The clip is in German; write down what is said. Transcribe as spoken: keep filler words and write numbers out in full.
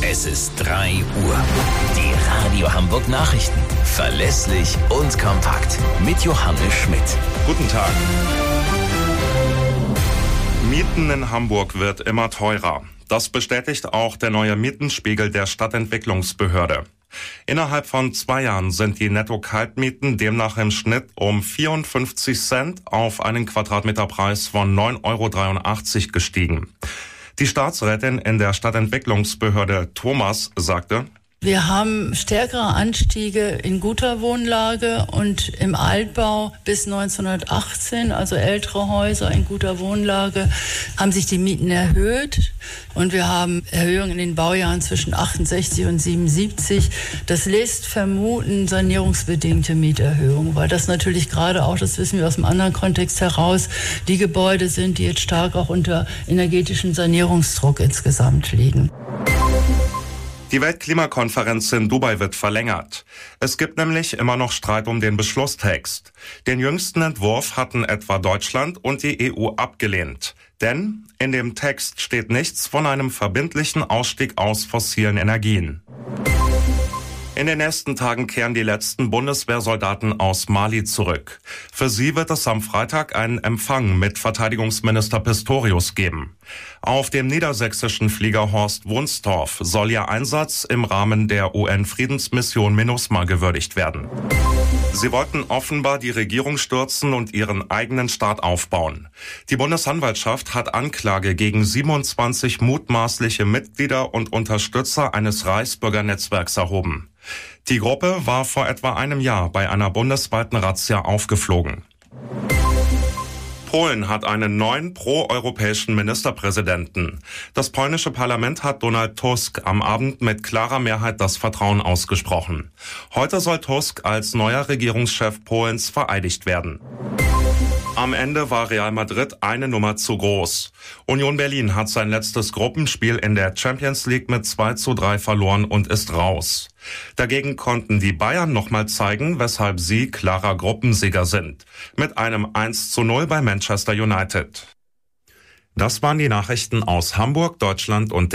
Es ist drei Uhr. Die Radio Hamburg Nachrichten. Verlässlich und kompakt. Mit Johannes Schmidt. Guten Tag. Mieten in Hamburg wird immer teurer. Das bestätigt auch der neue Mietenspiegel der Stadtentwicklungsbehörde. Innerhalb von zwei Jahren sind die Netto-Kaltmieten demnach im Schnitt um vierundfünfzig Cent auf einen Quadratmeterpreis von neun Euro dreiundachtzig gestiegen. Die Staatsrätin in der Stadtentwicklungsbehörde Thomas sagte: Wir haben stärkere Anstiege in guter Wohnlage und im Altbau bis neunzehnhundertachtzehn, also ältere Häuser in guter Wohnlage, haben sich die Mieten erhöht. Und wir haben Erhöhungen in den Baujahren zwischen achtundsechzig und siebenundsiebzig. Das lässt vermuten sanierungsbedingte Mieterhöhungen, weil das natürlich gerade auch, das wissen wir aus einem anderen Kontext heraus, die Gebäude sind, die jetzt stark auch unter energetischem Sanierungsdruck insgesamt liegen. Die Weltklimakonferenz in Dubai wird verlängert. Es gibt nämlich immer noch Streit um den Beschlusstext. Den jüngsten Entwurf hatten etwa Deutschland und die E U abgelehnt. Denn in dem Text steht nichts von einem verbindlichen Ausstieg aus fossilen Energien. In den nächsten Tagen kehren die letzten Bundeswehrsoldaten aus Mali zurück. Für sie wird es am Freitag einen Empfang mit Verteidigungsminister Pistorius geben. Auf dem niedersächsischen Flieger Horst Wunstorf soll ihr Einsatz im Rahmen der U N-Friedensmission MINUSMA gewürdigt werden. Sie wollten offenbar die Regierung stürzen und ihren eigenen Staat aufbauen. Die Bundesanwaltschaft hat Anklage gegen siebenundzwanzig mutmaßliche Mitglieder und Unterstützer eines Reichsbürgernetzwerks erhoben. Die Gruppe war vor etwa einem Jahr bei einer bundesweiten Razzia aufgeflogen. Polen hat einen neuen proeuropäischen Ministerpräsidenten. Das polnische Parlament hat Donald Tusk am Abend mit klarer Mehrheit das Vertrauen ausgesprochen. Heute soll Tusk als neuer Regierungschef Polens vereidigt werden. Am Ende war Real Madrid eine Nummer zu groß. Union Berlin hat sein letztes Gruppenspiel in der Champions League mit zwei zu drei verloren und ist raus. Dagegen konnten die Bayern nochmal zeigen, weshalb sie klarer Gruppensieger sind. Mit einem eins zu null bei Manchester United. Das waren die Nachrichten aus Hamburg, Deutschland und der